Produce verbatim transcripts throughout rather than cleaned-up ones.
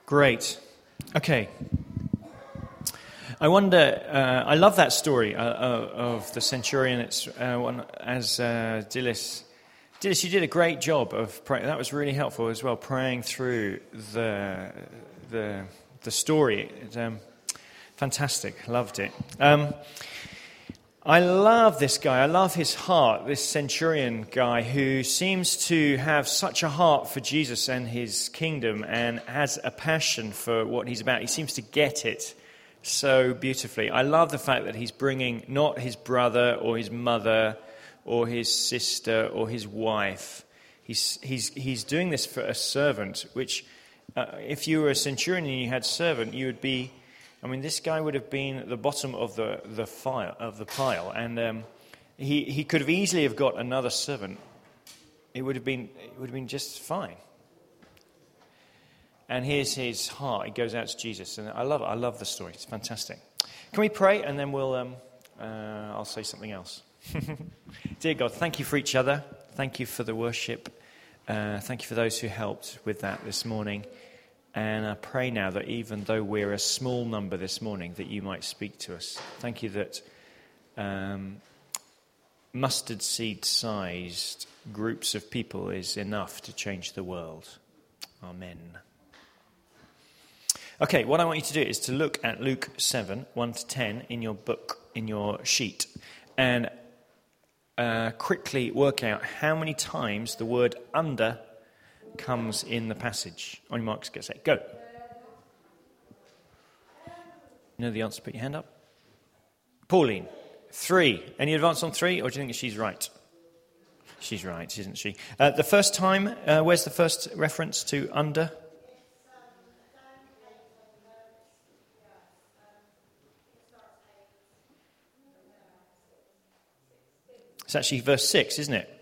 Great. Okay. I wonder, uh, I love that story uh, of the centurion. It's uh, one, as uh, Dillis, Dillis, you did a great job of praying. That was really helpful as well, praying through the the the story. It, um, fantastic, loved it. Um, I love this guy. I love his heart, this centurion guy who seems to have such a heart for Jesus and his kingdom and has a passion for what he's about. He seems to get it so beautifully. I love the fact that he's bringing not his brother or his mother or his sister or his wife. He's he's he's doing this for a servant, which uh, if you were a centurion and you had servant, you would be... I mean, this guy would have been at the bottom of the the file of the pile, and um, he he could have easily have got another servant. It would have been it would have been just fine. And here's his heart. He goes out to Jesus, and I love it. I love the story. It's fantastic. Can we pray, and then we'll um, uh, I'll say something else. Dear God, thank you for each other. Thank you for the worship. Uh, thank you for those who helped with that this morning. And I pray now that even though we're a small number this morning, that you might speak to us. Thank you that um, mustard seed-sized groups of people is enough to change the world. Amen. Okay, what I want you to do is to look at Luke seven, one to ten in your book, in your sheet, and uh, quickly work out how many times the word under comes in the passage. On your marks, get set, go. You know the answer, put your hand up. Pauline, three. Any advance on three, or do you think she's right? She's right, isn't she? Uh, the first time, uh, where's the first reference to under? It's actually verse six, isn't it?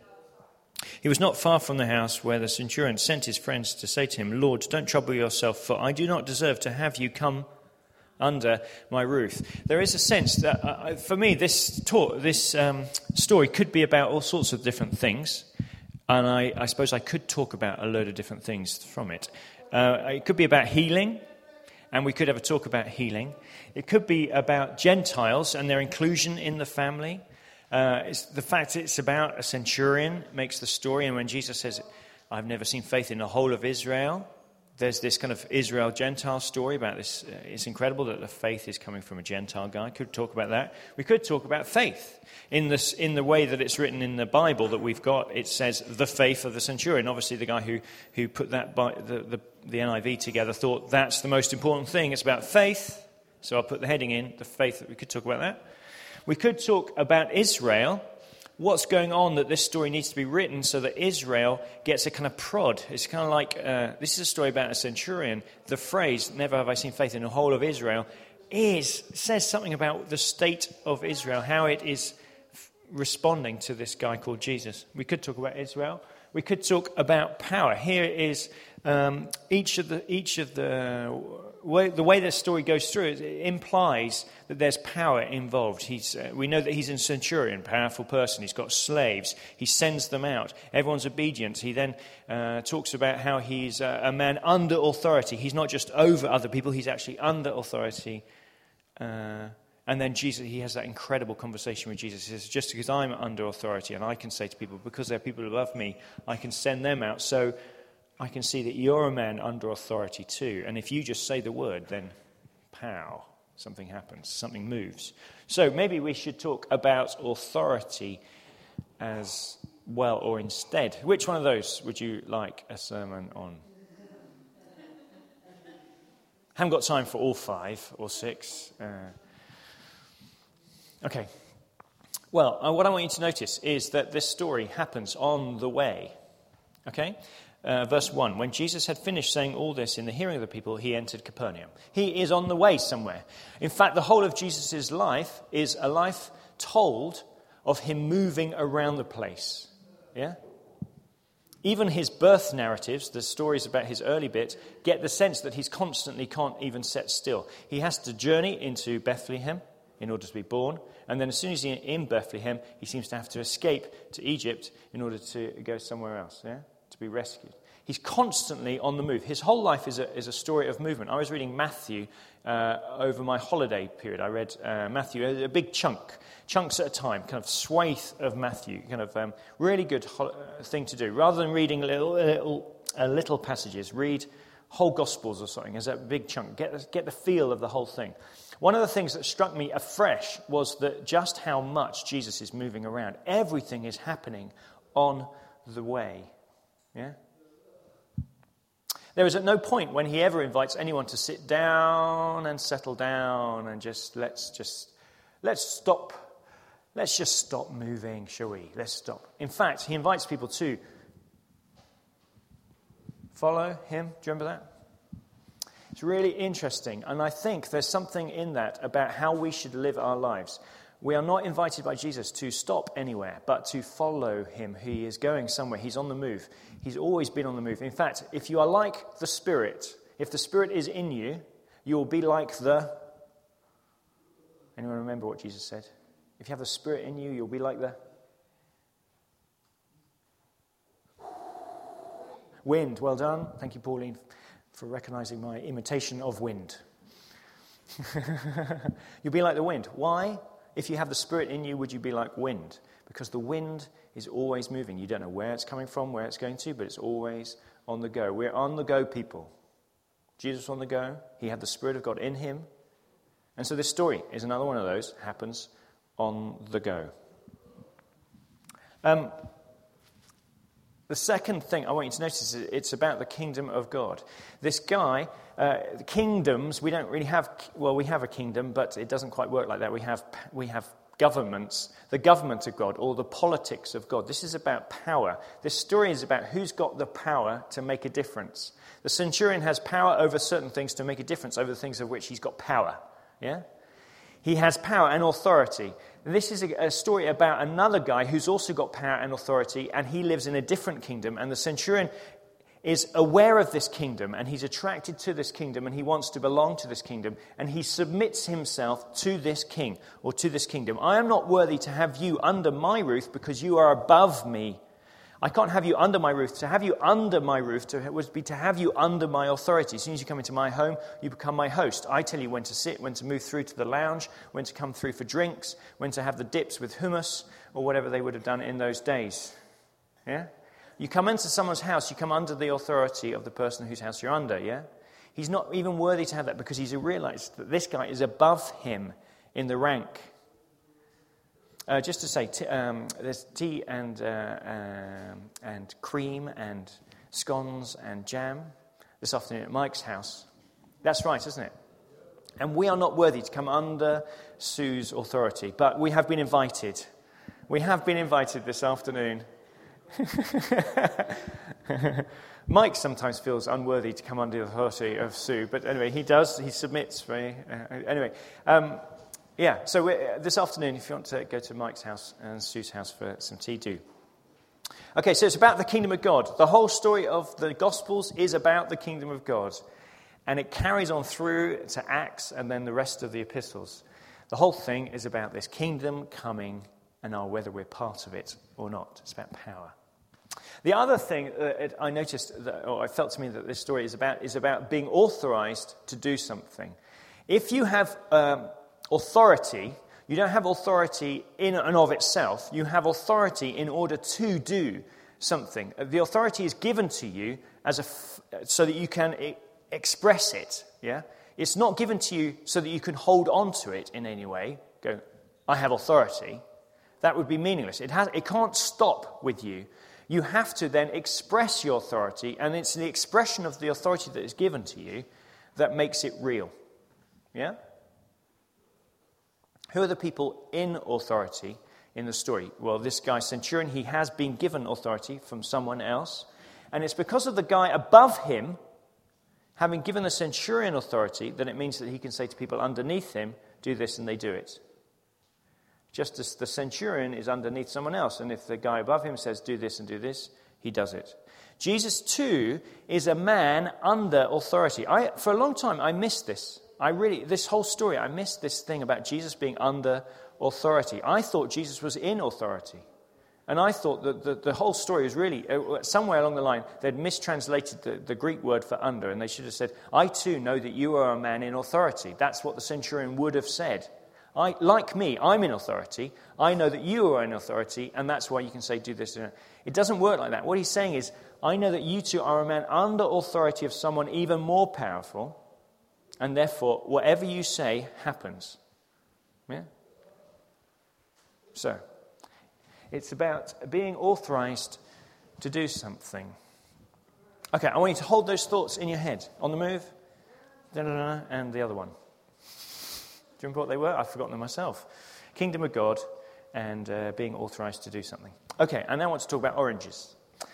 He was not far from the house where the centurion sent his friends to say to him, Lord, don't trouble yourself, for I do not deserve to have you come under my roof. There is a sense that, uh, for me, this talk, this um, story could be about all sorts of different things, and I, I suppose I could talk about a load of different things from it. Uh, it could be about healing, and we could have a talk about healing. It could be about Gentiles and their inclusion in the family. Uh, it's the fact it's about a centurion makes the story, and when Jesus says, I've never seen faith in the whole of Israel, there's this kind of Israel-Gentile story about this. Uh, it's incredible that the faith is coming from a Gentile guy. Could talk about that. We could talk about faith. In this, in the way that it's written in the Bible that we've got, it says the faith of the centurion. Obviously, the guy who, who put that by, the, the, the N I V together thought that's the most important thing. It's about faith. So I'll put the heading in, the faith. That we could talk about that. We could talk about Israel, what's going on that this story needs to be written so that Israel gets a kind of prod. It's kind of like, uh, this is a story about a centurion. The phrase, never have I seen faith in the whole of Israel, is says something about the state of Israel, how it is f- responding to this guy called Jesus. We could talk about Israel. We could talk about power. Here is um, each of the each of the way, the way this story goes through. It implies that there's power involved. He's uh, we know that he's a centurion, powerful person. He's got slaves. He sends them out. Everyone's obedient. He then uh, talks about how he's a, a man under authority. He's not just over other people. He's actually under authority. Uh, And then Jesus, he has that incredible conversation with Jesus. He says, just because I'm under authority and I can say to people, because they're people who love me, I can send them out. So I can see that you're a man under authority too. And if you just say the word, then pow, something happens, something moves. So maybe we should talk about authority as well, or instead. Which one of those would you like a sermon on? Haven't got time for all five or six. Uh, Okay, well, uh, what I want you to notice is that this story happens on the way, okay? Uh, verse one, when Jesus had finished saying all this in the hearing of the people, he entered Capernaum. He is on the way somewhere. In fact, the whole of Jesus' life is a life told of him moving around the place, yeah? Even his birth narratives, the stories about his early bit, get the sense that he's constantly can't even sit still. He has to journey into Bethlehem in order to be born. And then as soon as he's in Bethlehem, he seems to have to escape to Egypt in order to go somewhere else, yeah, to be rescued. He's constantly on the move. His whole life is a, is a story of movement. I was reading Matthew uh, over my holiday period. I read uh, Matthew, a, a big chunk, chunks at a time, kind of swathe of Matthew, kind of um, really good ho- thing to do. Rather than reading little, little, uh, little passages, read whole Gospels or something as a big chunk. Get, get the feel of the whole thing. One of the things that struck me afresh was that just how much Jesus is moving around. Everything is happening on the way. Yeah? There is at no point when he ever invites anyone to sit down and settle down and just let's just let's stop. Let's just stop moving, shall we? Let's stop. In fact, he invites people to follow him. Do you remember that? It's really interesting, and I think there's something in that about how we should live our lives. We are not invited by Jesus to stop anywhere, but to follow him. He is going somewhere. He's on the move. He's always been on the move. In fact, if you are like the Spirit, if the Spirit is in you, you will be like the... Anyone remember what Jesus said? If you have the Spirit in you, you'll be like the... Wind. Well done. Thank you, Pauline, for recognizing my imitation of wind. You'll be like the wind. Why? If you have the Spirit in you, would you be like wind? Because the wind is always moving. You don't know where it's coming from, where it's going to, but it's always on the go. We're on the go people. Jesus was on the go. He had the Spirit of God in him. And so this story is another one of those, happens on the go. Um, the second thing I want you to notice is it's about the kingdom of God. This guy, uh, the kingdoms, we don't really have, well, we have a kingdom, but it doesn't quite work like that. We have we have governments, the government of God, or the politics of God. This is about power. This story is about who's got the power to make a difference. The centurion has power over certain things to make a difference over the things of which he's got power. Yeah? He has power and authority. This is a, a story about another guy who's also got power and authority, and he lives in a different kingdom, and the centurion is aware of this kingdom, and he's attracted to this kingdom, and he wants to belong to this kingdom, and he submits himself to this king, or to this kingdom. I am not worthy to have you under my roof because you are above me. I can't have you under my roof. To have you under my roof to, would be to have you under my authority. As soon as you come into my home, you become my host. I tell you when to sit, when to move through to the lounge, when to come through for drinks, when to have the dips with hummus, or whatever they would have done in those days. Yeah? You come into someone's house, you come under the authority of the person whose house you're under, yeah? He's not even worthy to have that because he's realized that this guy is above him in the rank. Uh, just to say, t- um, there's tea and uh, um, and cream and scones and jam this afternoon at Mike's house. That's right, isn't it? And we are not worthy to come under Sue's authority, but we have been invited. We have been invited this afternoon. Mike sometimes feels unworthy to come under the authority of Sue, but anyway, he does. He submits. Very, uh, anyway. Um, Yeah, so we're, this afternoon, if you want to go to Mike's house and Sue's house for some tea, do. Okay, so it's about the kingdom of God. The whole story of the Gospels is about the kingdom of God. And it carries on through to Acts and then the rest of the epistles. The whole thing is about this kingdom coming and our, whether we're part of it or not. It's about power. The other thing that I noticed, that, or I felt to me that this story is about, is about being authorized to do something. If you have... Um, Authority, you don't have authority in and of itself. You have authority in order to do something. The authority is given to you as a f- so that you can e- express it. Yeah, it's not given to you so that you can hold on to it in any way. Go, I have authority. That would be meaningless. It has. It can't stop with you. You have to then express your authority, and it's the expression of the authority that is given to you that makes it real. Yeah. Who are the people in authority in the story? Well, this guy, centurion, he has been given authority from someone else. And it's because of the guy above him having given the centurion authority that it means that he can say to people underneath him, do this, and they do it. Just as the centurion is underneath someone else. And if the guy above him says, do this and do this, he does it. Jesus, too, is a man under authority. I, for a long time, I missed this. I really, this whole story, I missed this thing about Jesus being under authority. I thought Jesus was in authority. And I thought that the, the whole story was really, uh, somewhere along the line, they'd mistranslated the, the Greek word for under, and they should have said, I too know that you are a man in authority. That's what the centurion would have said. I, like me, I'm in authority. I know that you are in authority, and that's why you can say, do this. It doesn't work like that. What he's saying is, I know that you two are a man under authority of someone even more powerful, and therefore, whatever you say happens. Yeah? So, it's about being authorized to do something. Okay, I want you to hold those thoughts in your head. On the move, da-da-da, and the other one. Do you remember what they were? I've forgotten them myself. Kingdom of God and uh, being authorized to do something. Okay, I now want to talk about oranges.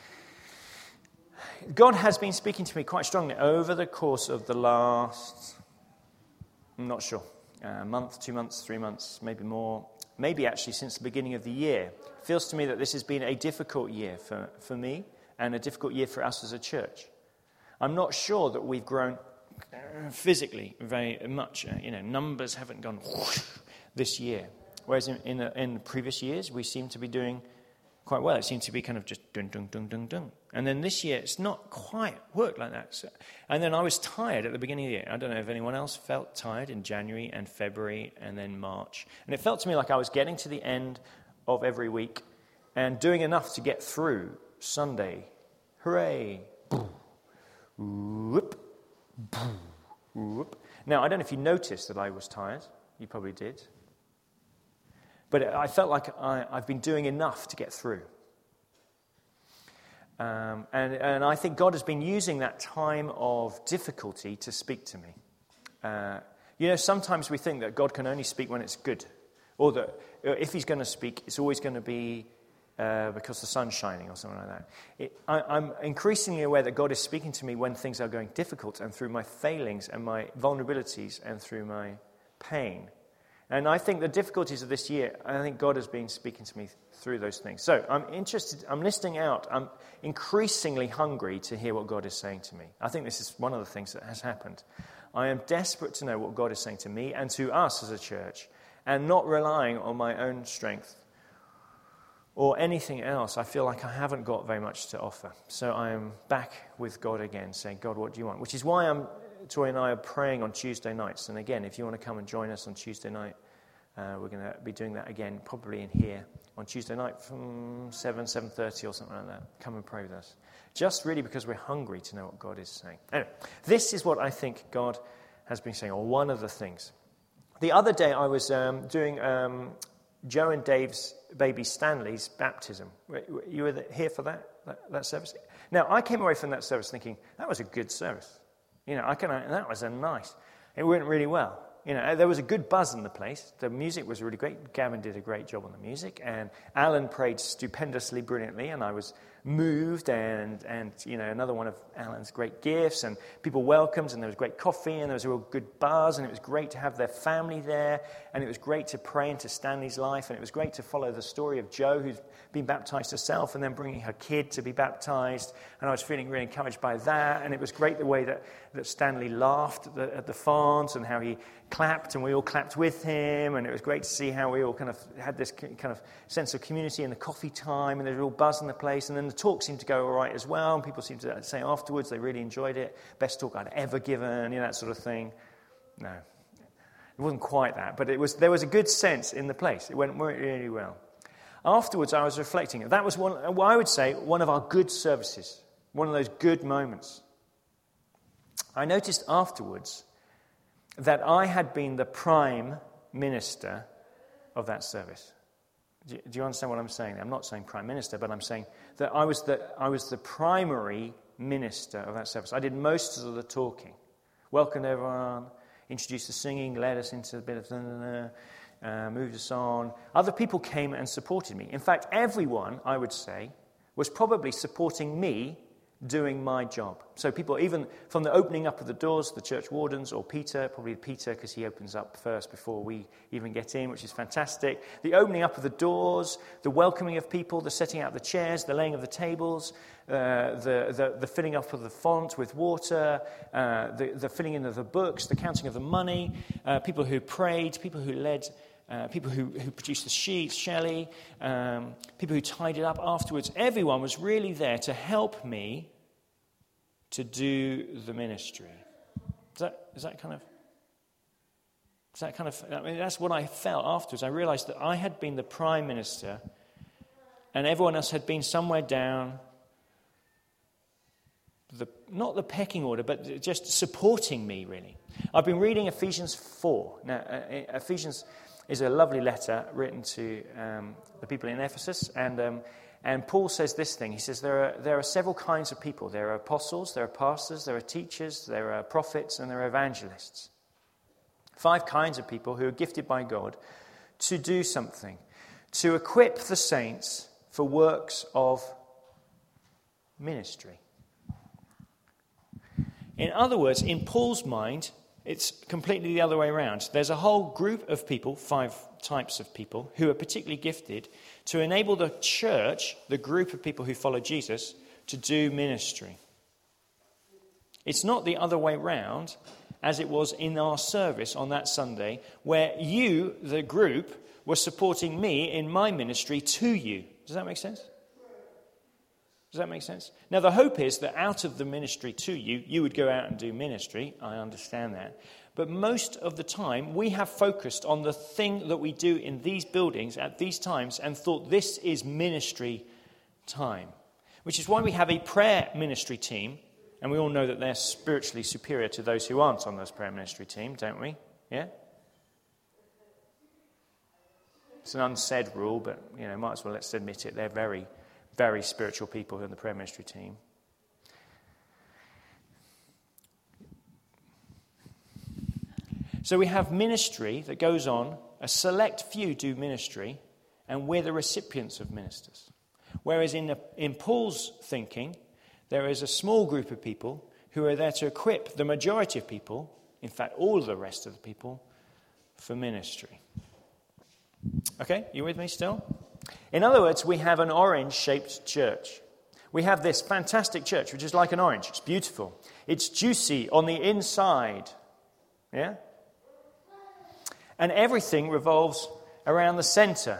God has been speaking to me quite strongly over the course of the last, I'm not sure, a month, two months, three months, maybe more, maybe actually since the beginning of the year. It feels to me that this has been a difficult year for, for me and a difficult year for us as a church. I'm not sure that we've grown physically very much. You know, numbers haven't gone whoosh this year. Whereas in, in, the, in the previous years, we seem to be doing quite well. It seems to be kind of just dun, dun, dun, dun, dun. And then this year, it's not quite worked like that. So, and then I was tired at the beginning of the year. I don't know if anyone else felt tired in January and February and then March. And it felt to me like I was getting to the end of every week and doing enough to get through Sunday. Hooray. Whoop. Whoop. Now, I don't know if you noticed that I was tired. You probably did. But I felt like I, I've been doing enough to get through. Um, and, and I think God has been using that time of difficulty to speak to me. Uh, you know, sometimes we think that God can only speak when it's good. Or that if he's going to speak, it's always going to be uh, because the sun's shining or something like that. It, I, I'm increasingly aware that God is speaking to me when things are going difficult and through my failings and my vulnerabilities and through my pain. And I think the difficulties of this year, I think God has been speaking to me through those things. So I'm interested, I'm listening out, I'm increasingly hungry to hear what God is saying to me. I think this is one of the things that has happened. I am desperate to know what God is saying to me and to us as a church, and not relying on my own strength or anything else. I feel like I haven't got very much to offer. So I am back with God again, saying, God, what do you want? Which is why I'm Toy and I are praying on Tuesday nights. And again, if you want to come and join us on Tuesday night, uh, we're going to be doing that again, probably in here on Tuesday night from seven, seven thirty or something like that. Come and pray with us. Just really because we're hungry to know what God is saying. Anyway, this is what I think God has been saying, or one of the things. The other day I was um, doing um, Joe and Dave's baby Stanley's baptism. You were here for that, that, that service? Now, I came away from that service thinking, that was a good service. You know, I can. That was a nice. It went really well. You know, there was a good buzz in the place. The music was really great. Gavin did a great job on the music, and Alan prayed stupendously, brilliantly, and I was moved. And and you know, another one of Alan's great gifts, and people welcomed, and there was great coffee, and there was a real good buzz, and it was great to have their family there, and it was great to pray into Stanley's life, and it was great to follow the story of Jo, who's been baptized herself, and then bringing her kid to be baptized, and I was feeling really encouraged by that, and it was great the way that, that Stanley laughed at the, at the font, and how he clapped, and we all clapped with him, and it was great to see how we all kind of had this kind of sense of community in the coffee time, and there was a real buzz in the place, and then the talk seemed to go all right as well, and people seemed to say afterwards they really enjoyed it, best talk I'd ever given, you know, that sort of thing. No, it wasn't quite that, but it was. There was a good sense in the place. It went really well. Afterwards, I was reflecting. That was one, well, I would say, one of our good services, one of those good moments. I noticed afterwards that I had been the prime minister of that service. Do you, do you understand what I'm saying? I'm not saying prime minister, but I'm saying that I was the I was the primary minister of that service. I did most of the talking, welcomed everyone, introduced the singing, led us into a bit of uh, uh, moved us on. Other people came and supported me. In fact, everyone, I would say, was probably supporting me doing my job. So people, even from the opening up of the doors, the church wardens, or Peter, probably Peter, because he opens up first before we even get in, which is fantastic. The opening up of the doors, the welcoming of people, the setting out the chairs, the laying of the tables, uh, the, the the filling up of the font with water, uh, the, the filling in of the books, the counting of the money, uh, people who prayed, people who led uh, people who, who produced the sheets, Shelley, um, people who tied it up afterwards. Everyone was really there to help me to do the ministry. Is that, is that kind of... Is that kind of... I mean, that's what I felt afterwards. I realized that I had been the prime minister and everyone else had been somewhere down... The, not the pecking order, but just supporting me, really. I've been reading Ephesians four. Now, uh, Ephesians is a lovely letter written to um, the people in Ephesus, and um, and Paul says this thing. He says there are there are several kinds of people. There are apostles, there are pastors, there are teachers, there are prophets, and there are evangelists. Five kinds of people who are gifted by God to do something, to equip the saints for works of ministry. In other words, in Paul's mind, it's completely the other way around. There's a whole group of people, five types of people, who are particularly gifted to enable the church, the group of people who follow Jesus, to do ministry. It's not the other way round, as it was in our service on that Sunday, where you, the group, were supporting me in my ministry to you. Does that make sense? Does that make sense? Now, the hope is that out of the ministry to you, you would go out and do ministry. I understand that. But most of the time, we have focused on the thing that we do in these buildings at these times and thought this is ministry time. Which is why we have a prayer ministry team. And we all know that they're spiritually superior to those who aren't on this prayer ministry team, don't we? Yeah? It's an unsaid rule, but, you know, might as well let's admit it. They're very... very spiritual people in the prayer ministry team. So we have ministry that goes on. A select few do ministry, and we're the recipients of ministers. Whereas in, the, in Paul's thinking, there is a small group of people who are there to equip the majority of people, in fact all of the rest of the people, for ministry. Okay, you with me still? In other words, we have an orange-shaped church. We have this fantastic church, which is like an orange. It's beautiful. It's juicy on the inside. Yeah? And everything revolves around the center.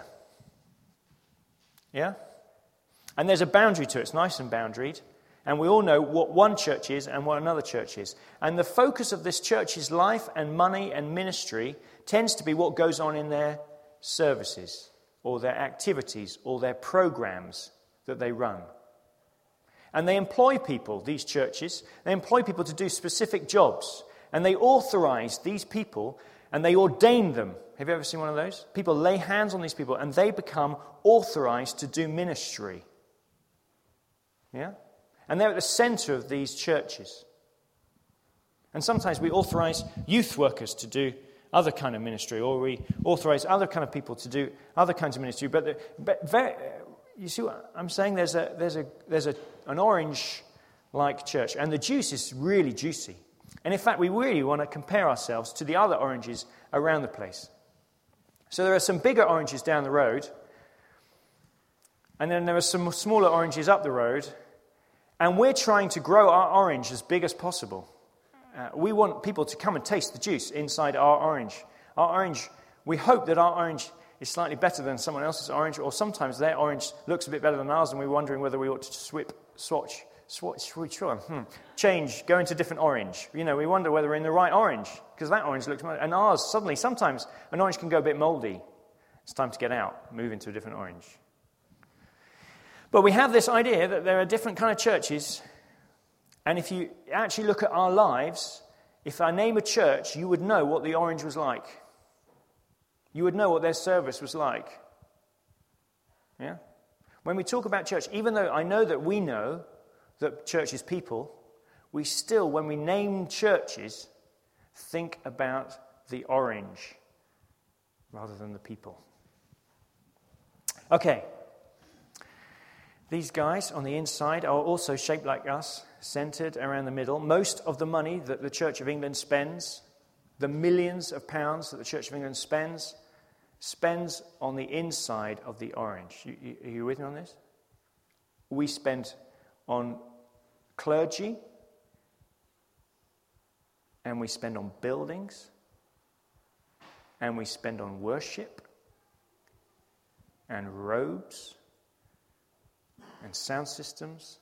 Yeah? And there's a boundary to it. It's nice and boundaried. And we all know what one church is and what another church is. And the focus of this church's life and money and ministry tends to be what goes on in their services, or their activities, or their programs that they run. And they employ people, these churches, they employ people to do specific jobs. And they authorize these people, and they ordain them. Have you ever seen one of those? People lay hands on these people, and they become authorized to do ministry. Yeah? And they're at the center of these churches. And sometimes we authorize youth workers to do other kind of ministry, or we authorize other kind of people to do other kinds of ministry. But, the, but very, you see what I'm saying? There's a there's a there's a an orange-like church, and the juice is really juicy. And in fact, we really want to compare ourselves to the other oranges around the place. So there are some bigger oranges down the road, and then there are some smaller oranges up the road, and we're trying to grow our orange as big as possible. Uh, we want people to come and taste the juice inside our orange. Our orange, we hope that our orange is slightly better than someone else's orange, or sometimes their orange looks a bit better than ours, and we're wondering whether we ought to swip, swatch, swatch, switch, hmm, change, go into different orange. You know, we wonder whether we're in the right orange, because that orange looks, and ours, suddenly, sometimes an orange can go a bit moldy. It's time to get out, move into a different orange. But we have this idea that there are different kind of churches. And if you actually look at our lives, if I name a church, you would know what the orange was like. You would know what their service was like. Yeah? When we talk about church, even though I know that we know that church is people, we still, when we name churches, think about the orange rather than the people. Okay. These guys on the inside are also shaped like us, centered around the middle. Most of the money that the Church of England spends, the millions of pounds that the Church of England spends, spends on the inside of the orange. You, you, are you with me on this? We spend on clergy, and we spend on buildings, and we spend on worship and robes and sound systems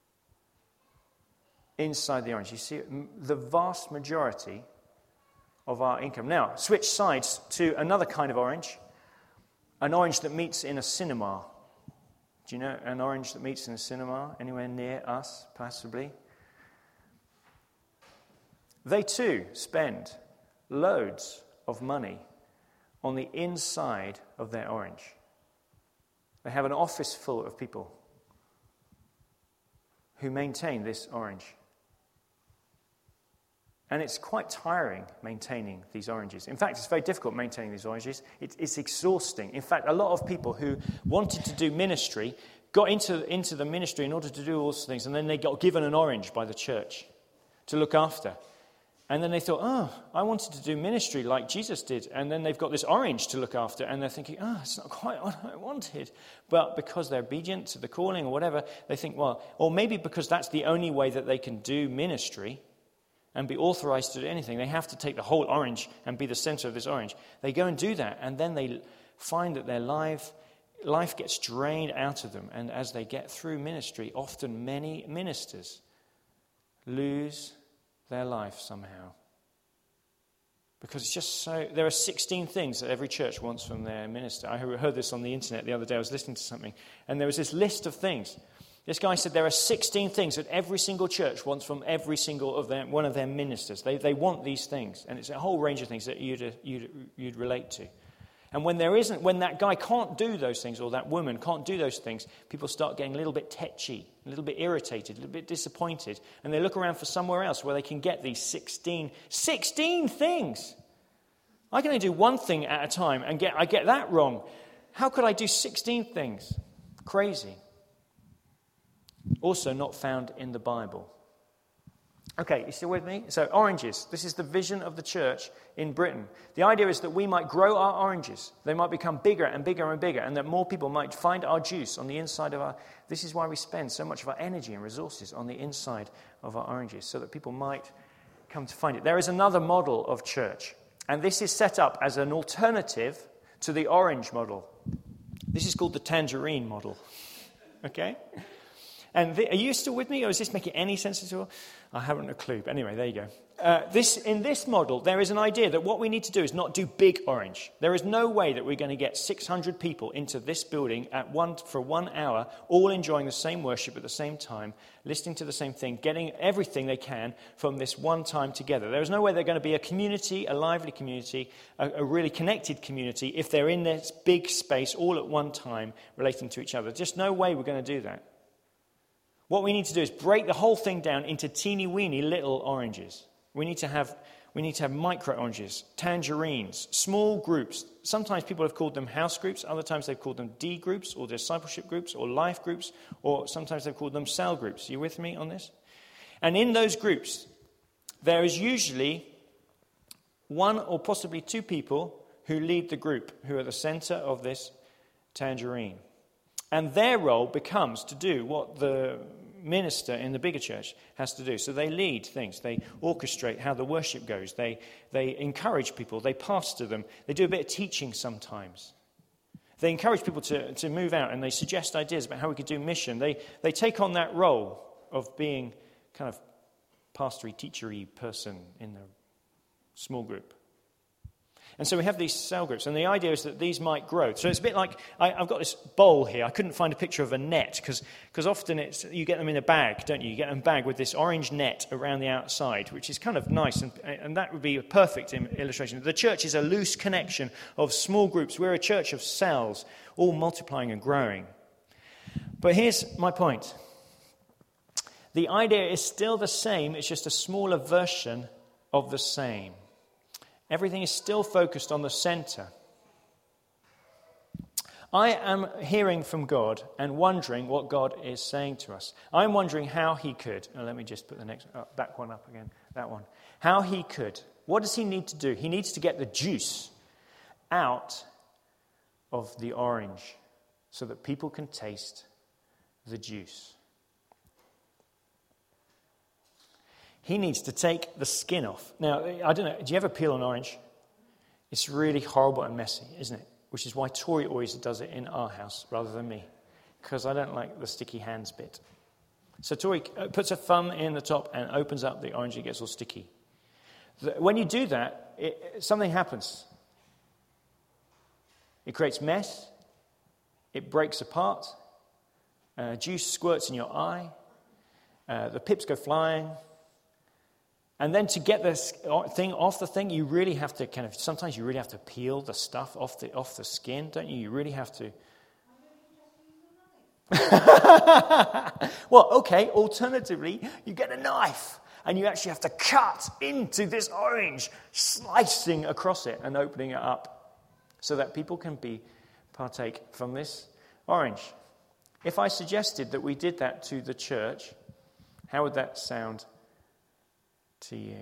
inside the orange. You see, the vast majority of our income. Now, switch sides to another kind of orange, an orange that meets in a cinema. Do you know an orange that meets in a cinema anywhere near us, possibly? They too spend loads of money on the inside of their orange. They have an office full of people who maintain this orange. And it's quite tiring maintaining these oranges. In fact, it's very difficult maintaining these oranges. It, it's exhausting. In fact, a lot of people who wanted to do ministry got into, into the ministry in order to do all sorts of things, and then they got given an orange by the church to look after. And then they thought, oh, I wanted to do ministry like Jesus did. And then they've got this orange to look after, and they're thinking, oh, it's not quite what I wanted. But because they're obedient to the calling or whatever, they think, well, or maybe because that's the only way that they can do ministry and be authorized to do anything, they have to take the whole orange and be the center of this orange. They go and do that, and then they find that their life, life gets drained out of them. And as they get through ministry, often many ministers lose their life somehow. Because it's just so... There are sixteen things that every church wants from their minister. I heard this on the internet the other day. I was listening to something, and there was this list of things. This guy said there are sixteen things that every single church wants from every single of their, one of their ministers. They they want these things, and it's a whole range of things that you'd, you'd, you'd relate to. And when there isn't, when that guy can't do those things, or that woman can't do those things, people start getting a little bit tetchy, a little bit irritated, a little bit disappointed, and they look around for somewhere else where they can get these sixteen, sixteen things. I can only do one thing at a time, and get I get that wrong. How could I do sixteen things? Crazy. Also not found in the Bible. Okay, you still with me? So oranges. This is the vision of the church in Britain. The idea is that we might grow our oranges. They might become bigger and bigger and bigger, and that more people might find our juice on the inside of our... This is why we spend so much of our energy and resources on the inside of our oranges, so that people might come to find it. There is another model of church, and this is set up as an alternative to the orange model. This is called the tangerine model. Okay? And the, are you still with me, or is this making any sense at all? I haven't a clue. But anyway, there you go. Uh, this in this model, there is an idea that what we need to do is not do big orange. There is no way that we're going to get six hundred people into this building at one for one hour, all enjoying the same worship at the same time, listening to the same thing, getting everything they can from this one time together. There is no way they're going to be a community, a lively community, a, a really connected community, if they're in this big space all at one time relating to each other. Just no way we're going to do that. What we need to do is break the whole thing down into teeny-weeny little oranges. We need to have we need to have micro-oranges, tangerines, small groups. Sometimes people have called them house groups. Other times they've called them D groups or discipleship groups or life groups, or sometimes they've called them cell groups. Are you with me on this? And in those groups, there is usually one or possibly two people who lead the group, who are the center of this tangerine. And their role becomes to do what the minister in the bigger church has to do. So they lead things. They orchestrate how the worship goes. They they encourage people. They pastor them. They do a bit of teaching sometimes. They encourage people to, to move out, and they suggest ideas about how we could do mission. They they take on that role of being kind of pastory, teachery person in the small group. And so we have these cell groups, and the idea is that these might grow. So it's a bit like, I, I've got this bowl here. I couldn't find a picture of a net, because often it's you get them in a bag, don't you? You get them in a bag with this orange net around the outside, which is kind of nice, and, and that would be a perfect illustration. The church is a loose connection of small groups. We're a church of cells, all multiplying and growing. But here's my point. The idea is still the same. It's just a smaller version of the same. Everything is still focused on the center. I am hearing from God and wondering what God is saying to us. I'm wondering how he could. Oh, let me just put the next uh, back one up again. That one. How he could. What does he need to do? He needs to get the juice out of the orange so that people can taste the juice. He needs to take the skin off. Now, I don't know, do you ever peel an orange? It's really horrible and messy, isn't it? Which is why Tori always does it in our house rather than me, because I don't like the sticky hands bit. So Tori puts her thumb in the top and opens up the orange, it gets all sticky. When you do that, it, something happens. It creates mess, it breaks apart, uh, juice squirts in your eye, uh, the pips go flying. And then to get this thing off the thing, you really have to kind of, sometimes you really have to peel the stuff off the off the skin, don't you? You really have to. Well, okay, alternatively, you get a knife and you actually have to cut into this orange, slicing across it and opening it up so that people can be partake from this orange. If I suggested that we did that to the church, how would that sound to you?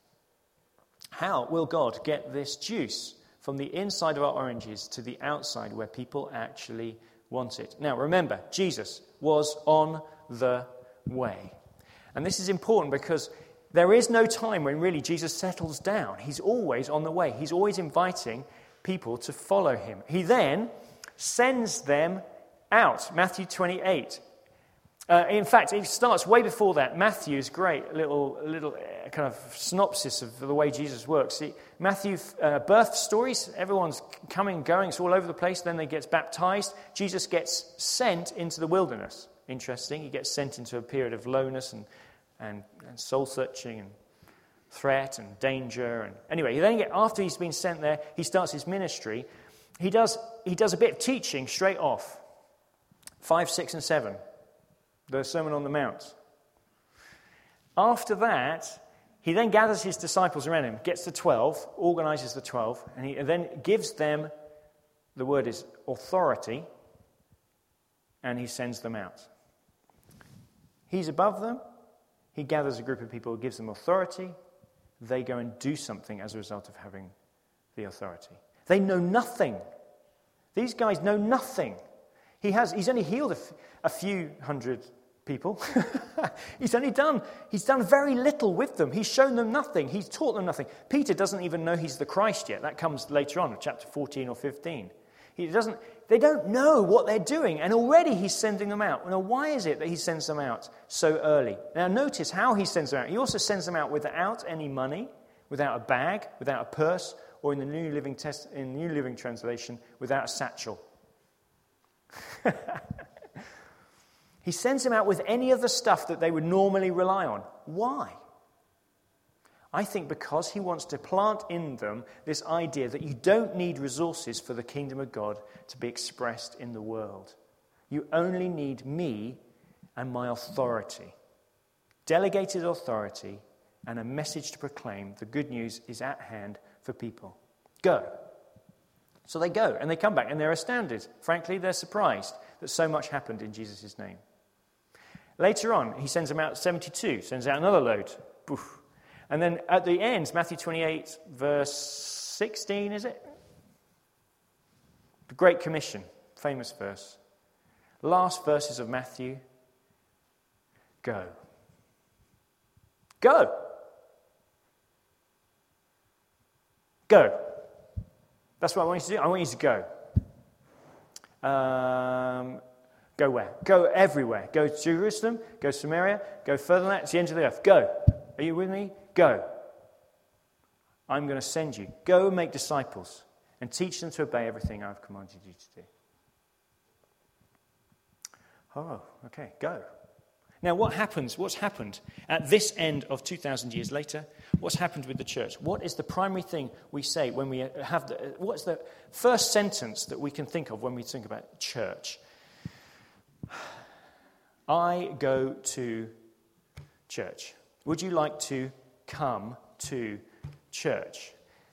How will God get this juice from the inside of our oranges to the outside where people actually want it? Now, remember, Jesus was on the way. And this is important because there is no time when really Jesus settles down. He's always on the way. He's always inviting people to follow him. He then sends them out. Matthew twenty-eight. Uh, in fact, it starts way before that. Matthew's great little little uh, kind of synopsis of the way Jesus works. See, Matthew, uh, birth stories, everyone's coming, going, it's all over the place. Then they get baptized. Jesus gets sent into the wilderness. Interesting. He gets sent into a period of lowness and, and, and soul-searching and threat and danger. And anyway, he then get, after he's been sent there, he starts his ministry. He does, he does a bit of teaching straight off. Five, six, and seven. The Sermon on the Mount. After that, he then gathers his disciples around him, gets the twelve, organizes the twelve, and he then gives them, the word is authority, and he sends them out. He's above them. He gathers a group of people, gives them authority. They go and do something as a result of having the authority. They know nothing. These guys know nothing. He has, he's only healed a, f- a few hundred people. he's only done, he's done very little with them. He's shown them nothing. He's taught them nothing. Peter doesn't even know he's the Christ yet. That comes later on, chapter fourteen or fifteen. He doesn't, they don't know what they're doing, and already he's sending them out. Now, why is it that he sends them out so early? Now, notice how he sends them out. He also sends them out without any money, without a bag, without a purse, or in the New Living Test, in New Living Translation, without a satchel. He sends them out with any of the stuff that they would normally rely on. Why? I think because he wants to plant in them this idea that you don't need resources for the kingdom of God to be expressed in the world. You only need me and my authority. Delegated authority and a message to proclaim the good news is at hand for people. Go. So they go, and they come back, and they're astounded. Frankly, they're surprised that so much happened in Jesus' name. Later on, he sends them out seventy-two, sends out another load. Poof. And then at the end, Matthew twenty-eight, verse sixteen, is it? The Great Commission, famous verse. Last verses of Matthew. Go. Go. Go. That's what I want you to do. I want you to go. Um, go where? Go everywhere. Go to Jerusalem. Go to Samaria. Go further than that. It's the end of the earth. Go. Are you with me? Go. I'm going to send you. Go and make disciples and teach them to obey everything I've commanded you to do. Oh, okay. Go. Now, what happens? What's happened at this end of two thousand years later? What's happened with the church? What is the primary thing we say when we have the, what's the first sentence that we can think of when we think about church? I go to church. Would you like to come to church?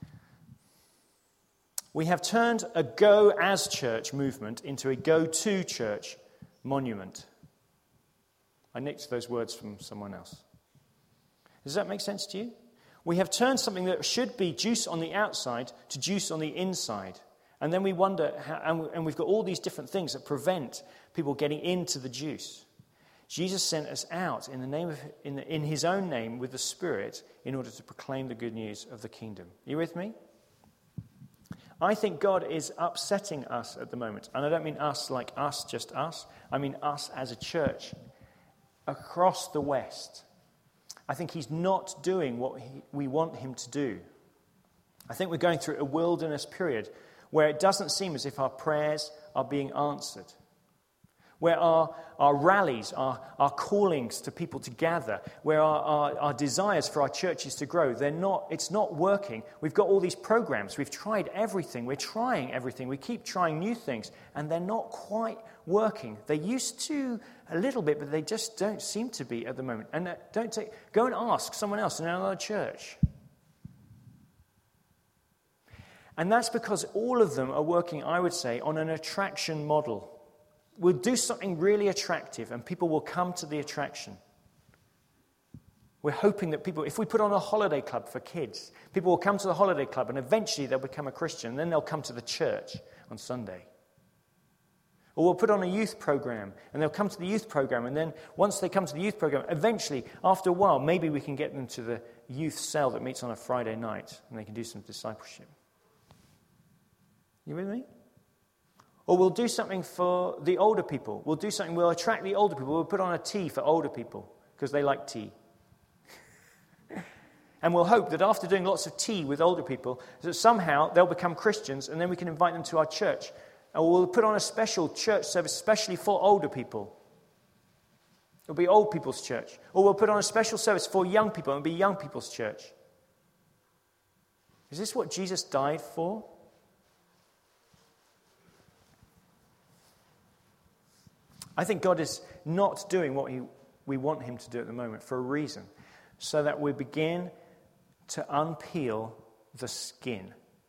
We have turned a go as church movement into a go to church monument. I nicked those words from someone else. Does that make sense to you? We have turned something that should be juice on the outside to juice on the inside. And then we wonder, how, and we've got all these different things that prevent people getting into the juice. Jesus sent us out in the name of, in, the, in his own name with the Spirit in order to proclaim the good news of the kingdom. Are you with me? I think God is upsetting us at the moment. And I don't mean us like us, just us. I mean us as a church across the West. I think he's not doing what he, we want him to do. I think we're going through a wilderness period where it doesn't seem as if our prayers are being answered, where our, our rallies, our, our callings to people to gather, where our, our, our desires for our churches to grow, they're not, it's not working. We've got all these programs. We've tried everything. We're trying everything. We keep trying new things, and they're not quite working. They used to a little bit, but they just don't seem to be at the moment. And uh, don't take, go and ask someone else in another church. And that's because all of them are working, I would say, on an attraction model. We'll do something really attractive and people will come to the attraction. We're hoping that people, if we put on a holiday club for kids, people will come to the holiday club and eventually they'll become a Christian and then they'll come to the church on Sunday. Or we'll put on a youth program and they'll come to the youth program and then once they come to the youth program, eventually, after a while, maybe we can get them to the youth cell that meets on a Friday night and they can do some discipleship. You with me? Or we'll do something for the older people. We'll do something, we'll attract the older people. We'll put on a tea for older people because they like tea. And we'll hope that after doing lots of tea with older people, that somehow they'll become Christians and then we can invite them to our church. And we'll put on a special church service especially for older people. It'll be old people's church. Or we'll put on a special service for young people and it'll be young people's church. Is this what Jesus died for? I think God is not doing what he, we want him to do at the moment for a reason, so that we begin to unpeel the skin.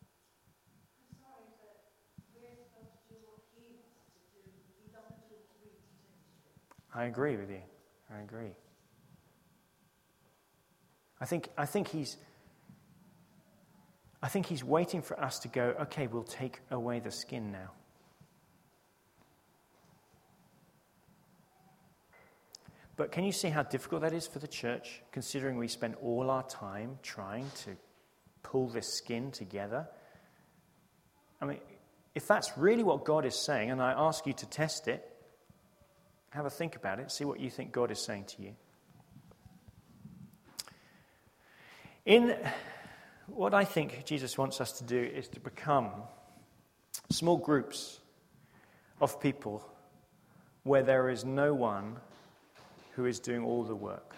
I agree with you. I agree. I think I think he's I think he's waiting for us to go, okay, we'll take away the skin now. But can you see how difficult that is for the church, considering we spend all our time trying to pull this skin together? I mean, if that's really what God is saying, and I ask you to test it, have a think about it, see what you think God is saying to you. In what I think Jesus wants us to do is to become small groups of people where there is no one who is doing all the work.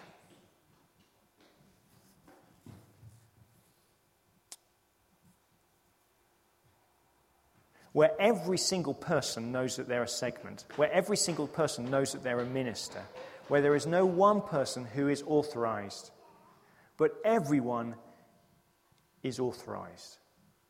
Where every single person knows that they're a segment, where every single person knows that they're a minister, where there is no one person who is authorized, but everyone is authorized.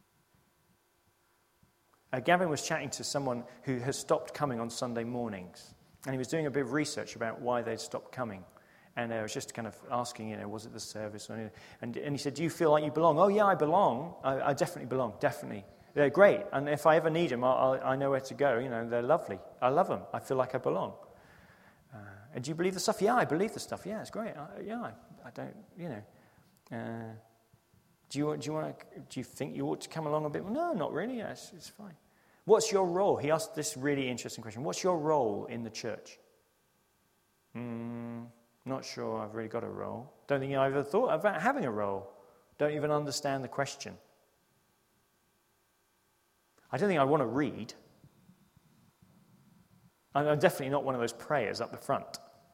Uh, Gavin was chatting to someone who has stopped coming on Sunday mornings. And he was doing a bit of research about why they'd stopped coming. And I was just kind of asking, you know, was it the service? Or anything? And, and he said, do you feel like you belong? Oh, yeah, I belong. I, I definitely belong, definitely. They're great. And if I ever need them, I'll, I know where to go. You know, they're lovely. I love them. I feel like I belong. Uh, and do you believe the stuff? Yeah, I believe the stuff. Yeah, it's great. I, yeah, I, I don't, you know. Uh, do you, do you want to, do you think you ought to come along a bit? Well, no, not really. Yeah, it's, it's fine. What's your role? He asked this really interesting question. What's your role in the church? Mm, not sure I've really got a role. Don't think I've ever thought about having a role. Don't even understand the question. I don't think I want to read. I'm definitely not one of those prayers up the front.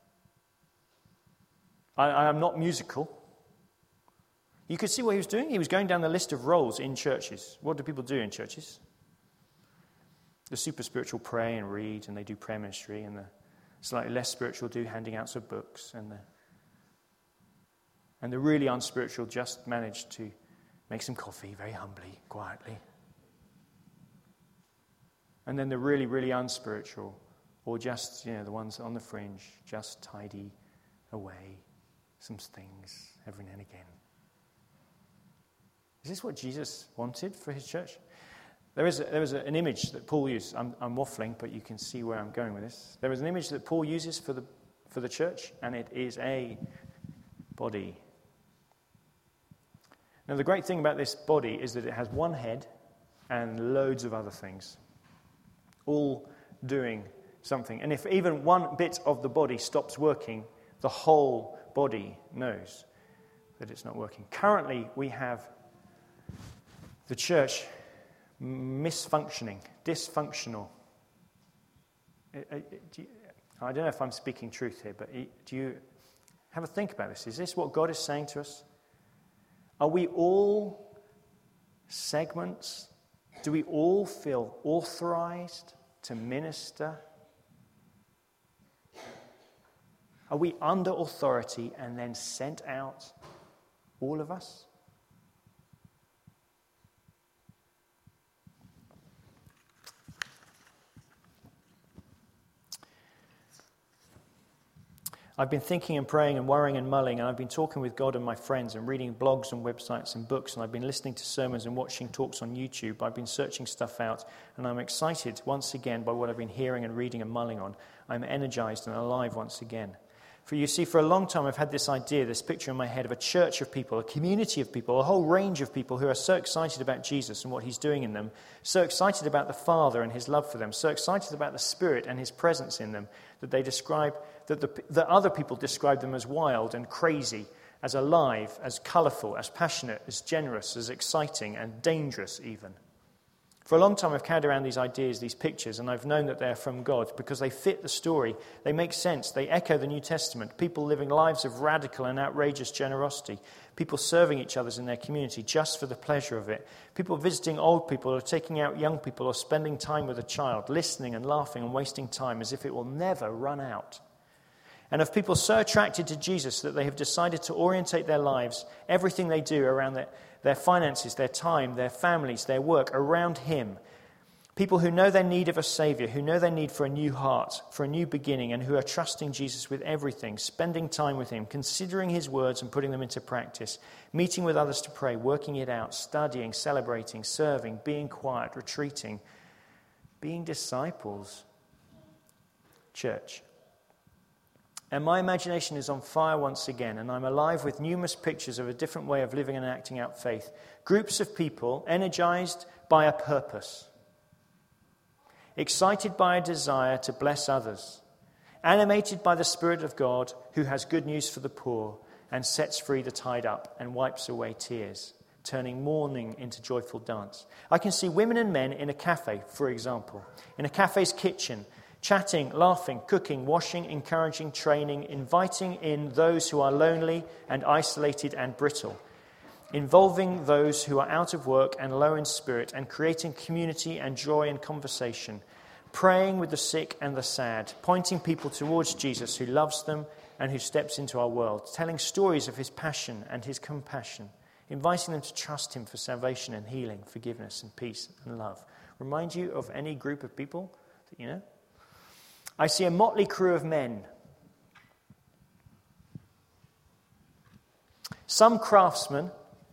I, I am not musical. You could see what he was doing. He was going down the list of roles in churches. What do people do in churches? The super spiritual pray and read, and they do prayer ministry, and the slightly less spiritual do handing out some books, and the and the really unspiritual just manage to make some coffee very humbly, quietly. And then the really, really unspiritual, or just, you know, the ones on the fringe, just tidy away some things every now and again. Is this what Jesus wanted for his church? There is, a, there is a, an image that Paul used. I'm, I'm waffling, but you can see where I'm going with this. There is an image that Paul uses for the for the church, and it is a body. Now, the great thing about this body is that it has one head and loads of other things, all doing something. And if even one bit of the body stops working, the whole body knows that it's not working. Currently, we have the church misfunctioning, dysfunctional. I don't know if I'm speaking truth here, but do you have a think about this? Is this what God is saying to us? Are we all segments? Do we all feel authorized to minister? Are we under authority and then sent out, all of us? I've been thinking and praying and worrying and mulling, and I've been talking with God and my friends and reading blogs and websites and books, and I've been listening to sermons and watching talks on YouTube. I've been searching stuff out, and I'm excited once again by what I've been hearing and reading and mulling on. I'm energized and alive once again. For you see, for a long time I've had this idea, this picture in my head of a church of people, a community of people, a whole range of people who are so excited about Jesus and what he's doing in them, so excited about the Father and his love for them, so excited about the Spirit and his presence in them, that they describe, that the, that other people describe them as wild and crazy, as alive, as colourful, as passionate, as generous, as exciting and dangerous even. For a long time I've carried around these ideas, these pictures, and I've known that they're from God because they fit the story. They make sense. They echo the New Testament. People living lives of radical and outrageous generosity. People serving each other in their community just for the pleasure of it. People visiting old people or taking out young people or spending time with a child, listening and laughing and wasting time as if it will never run out. And of people so attracted to Jesus that they have decided to orientate their lives, everything they do around their, their finances, their time, their families, their work, around him. People who know their need of a Saviour, who know their need for a new heart, for a new beginning, and who are trusting Jesus with everything, spending time with him, considering his words and putting them into practice, meeting with others to pray, working it out, studying, celebrating, serving, being quiet, retreating, being disciples. Church. And my imagination is on fire once again, and I'm alive with numerous pictures of a different way of living and acting out faith. Groups of people energized by a purpose, excited by a desire to bless others, animated by the Spirit of God who has good news for the poor and sets free the tied up and wipes away tears, turning mourning into joyful dance. I can see women and men in a cafe, for example, in a cafe's kitchen, chatting, laughing, cooking, washing, encouraging, training, inviting in those who are lonely and isolated and brittle, involving those who are out of work and low in spirit, and creating community and joy in conversation, praying with the sick and the sad, pointing people towards Jesus who loves them and who steps into our world, telling stories of his passion and his compassion, inviting them to trust him for salvation and healing, forgiveness and peace and love. Remind you of any group of people that you know? I see a motley crew of men. Some craftsmen,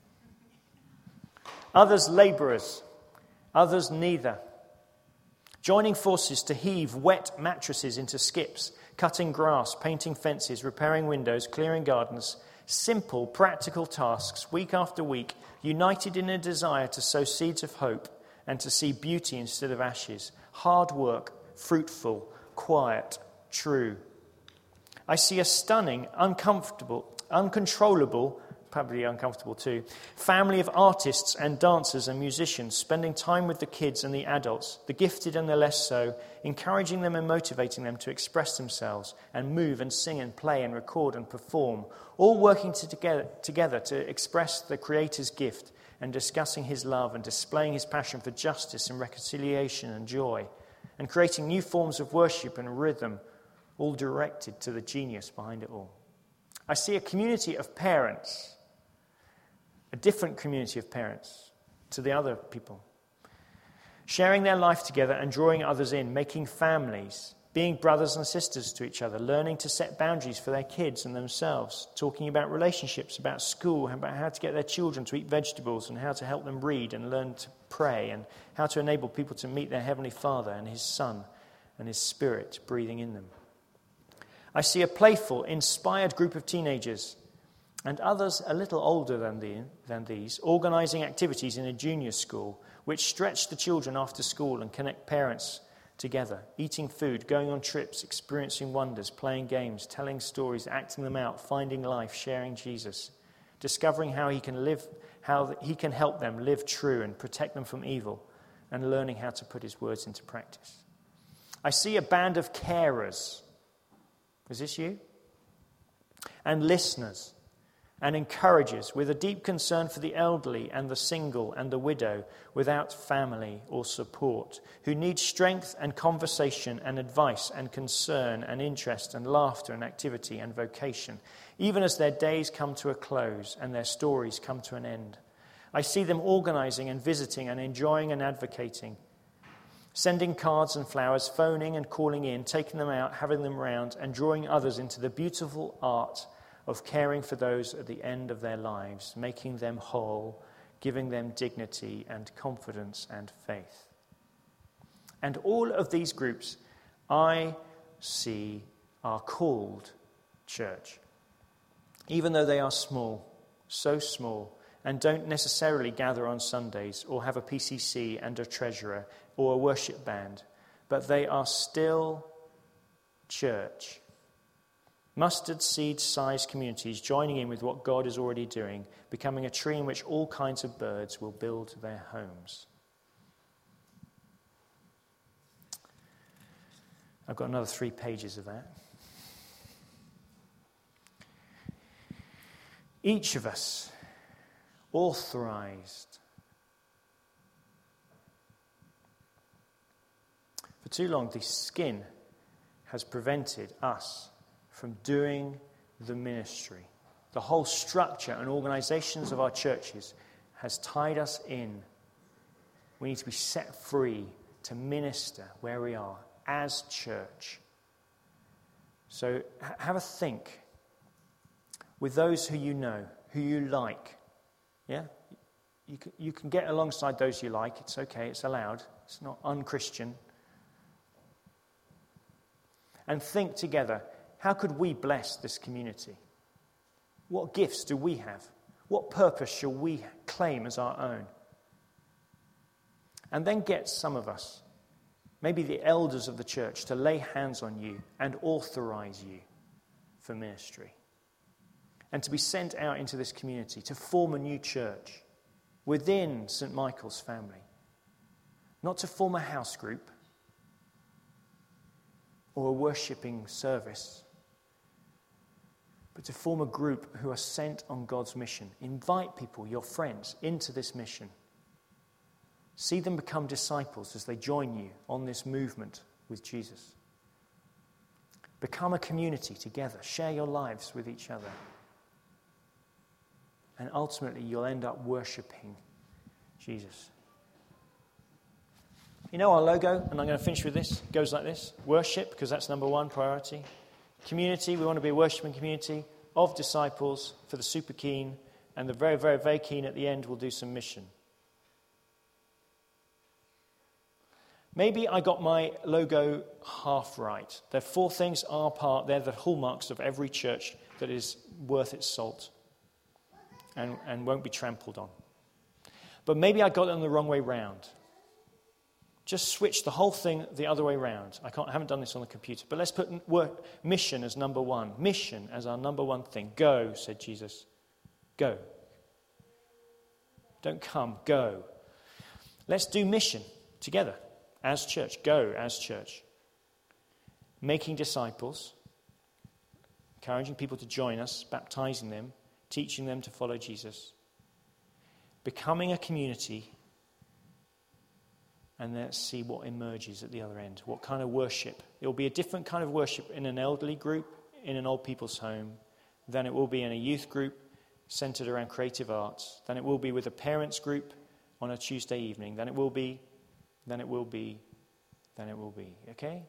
others labourers, others neither, joining forces to heave wet mattresses into skips, cutting grass, painting fences, repairing windows, clearing gardens, simple, practical tasks, week after week, united in a desire to sow seeds of hope and to see beauty instead of ashes, hard work, fruitful, quiet, true. I see a stunning, uncomfortable, uncontrollable, probably uncomfortable too, family of artists and dancers and musicians spending time with the kids and the adults, the gifted and the less so, encouraging them and motivating them to express themselves and move and sing and play and record and perform, all working together, together to express the Creator's gift and discussing his love and displaying his passion for justice and reconciliation and joy, and creating new forms of worship and rhythm, all directed to the genius behind it all. I see a community of parents, a different community of parents to the other people, sharing their life together and drawing others in, making families, being brothers and sisters to each other, learning to set boundaries for their kids and themselves, talking about relationships, about school, about how to get their children to eat vegetables and how to help them read and learn to pray and how to enable people to meet their Heavenly Father and his Son and his Spirit breathing in them. I see a playful, inspired group of teenagers and others a little older than, the, than these, organising activities in a junior school, which stretch the children after school and connect parents together, eating food, going on trips, experiencing wonders, playing games, telling stories, acting them out, finding life, sharing Jesus, discovering how he can live, how he can help them live true and protect them from evil, and learning how to put his words into practice. I see a band of carers. Is this you? And listeners and encouragers with a deep concern for the elderly and the single and the widow without family or support, who need strength and conversation and advice and concern and interest and laughter and activity and vocation, even as their days come to a close and their stories come to an end. I see them organizing and visiting and enjoying and advocating, sending cards and flowers, phoning and calling in, taking them out, having them round, and drawing others into the beautiful art of caring for those at the end of their lives, making them whole, giving them dignity and confidence and faith. And all of these groups I see are called church, even though they are small, so small, and don't necessarily gather on Sundays or have a P C C and a treasurer or a worship band, but they are still church. Mustard seed-sized communities joining in with what God is already doing, becoming a tree in which all kinds of birds will build their homes. I've got another three pages of that. Each of us authorized. For too long, the skin has prevented us from doing the ministry. The whole structure and organizations of our churches has tied us in. We need to be set free to minister where we are as church. So have a think with those who you know, who you like. Yeah? You can, you can get alongside those you like. It's okay. It's allowed. It's not unchristian. And think together, how could we bless this community? What gifts do we have? What purpose shall we claim as our own? And then get some of us, maybe the elders of the church, to lay hands on you and authorize you for ministry. And to be sent out into this community to form a new church within Saint Michael's family. Not to form a house group or a worshipping service, but to form a group who are sent on God's mission. Invite people, your friends, into this mission. See them become disciples as they join you on this movement with Jesus. Become a community together. Share your lives with each other. And ultimately, you'll end up worshipping Jesus. You know our logo, and I'm going to finish with this, goes like this. Worship, because that's number one priority. Community, we want to be a worshiping community of disciples for the super keen, and the very, very, very keen at the end will do some mission. Maybe I got my logo half right. There are four things are part, they're the hallmarks of every church that is worth its salt and, and won't be trampled on. But maybe I got them the wrong way round. Just switch the whole thing the other way round. I can't, I haven't done this on the computer, but let's put work, mission as number one. Mission as our number one thing. Go, said Jesus. Go. Don't come, go. Let's do mission together as church. Go as church. Making disciples, encouraging people to join us, baptizing them, teaching them to follow Jesus. Becoming a community. And let's see what emerges at the other end. What kind of worship? It will be a different kind of worship in an elderly group, in an old people's home, than it will be in a youth group centered around creative arts, than it will be with a parents group on a Tuesday evening, than it will be, than it will be, than it will be. Okay?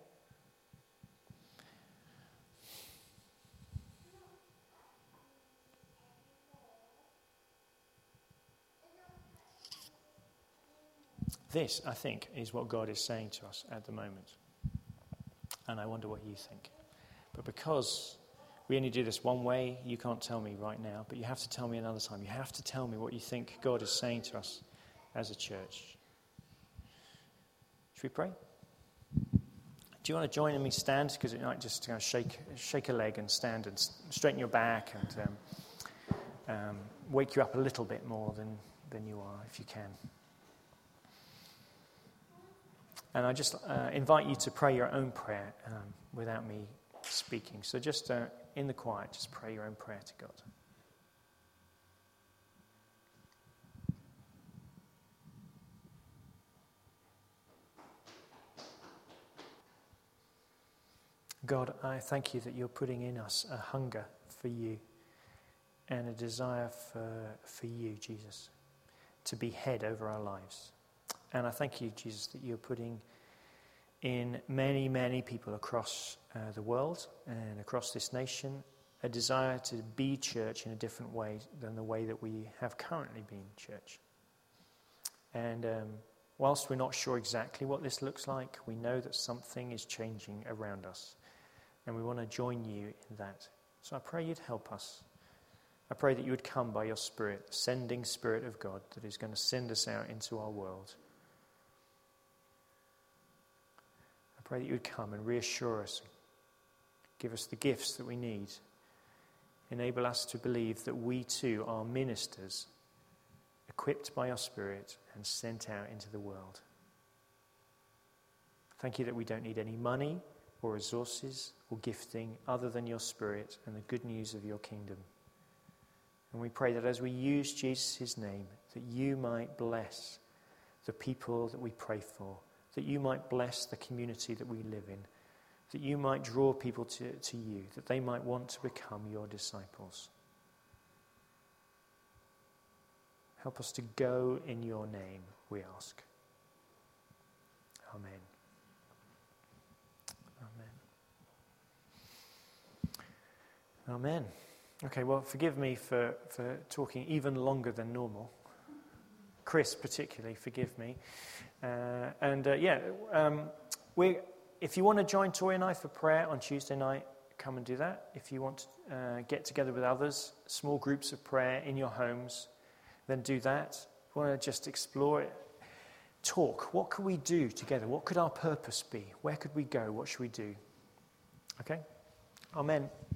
This, I think, is what God is saying to us at the moment. And I wonder what you think. But because we only do this one way, you can't tell me right now, but you have to tell me another time. You have to tell me what you think God is saying to us as a church. Should we pray? Do you want to join me stand? Because it might just kind of shake shake a leg and stand and straighten your back and um, um, wake you up a little bit more than, than you are, if you can. And I just uh, invite you to pray your own prayer um, without me speaking. So just uh, in the quiet, just pray your own prayer to God. God, I thank you that you're putting in us a hunger for you and a desire for, for you, Jesus, to be head over our lives. And I thank you, Jesus, that you're putting in many, many people across uh, the world and across this nation a desire to be church in a different way than the way that we have currently been church. And um, whilst we're not sure exactly what this looks like, we know that something is changing around us. And we want to join you in that. So I pray you'd help us. I pray that you would come by your Spirit, the sending Spirit of God that is going to send us out into our world. I pray that you would come and reassure us, give us the gifts that we need, enable us to believe that we too are ministers, equipped by your Spirit and sent out into the world. Thank you that we don't need any money or resources or gifting other than your Spirit and the good news of your kingdom. And we pray that as we use Jesus' name, that you might bless the people that we pray for, that you might bless the community that we live in, that you might draw people to, to you, that they might want to become your disciples. Help us to go in your name, we ask. Amen. Amen. Amen. Okay, well, forgive me for, for talking even longer than normal. Chris, particularly, forgive me. Uh, and uh, yeah, um, we. If you want to join Tori and I for prayer on Tuesday night, come and do that. If you want to uh, get together with others, small groups of prayer in your homes, then do that. If you want to just explore it, talk. What could we do together? What could our purpose be? Where could we go? What should we do? Okay? Amen.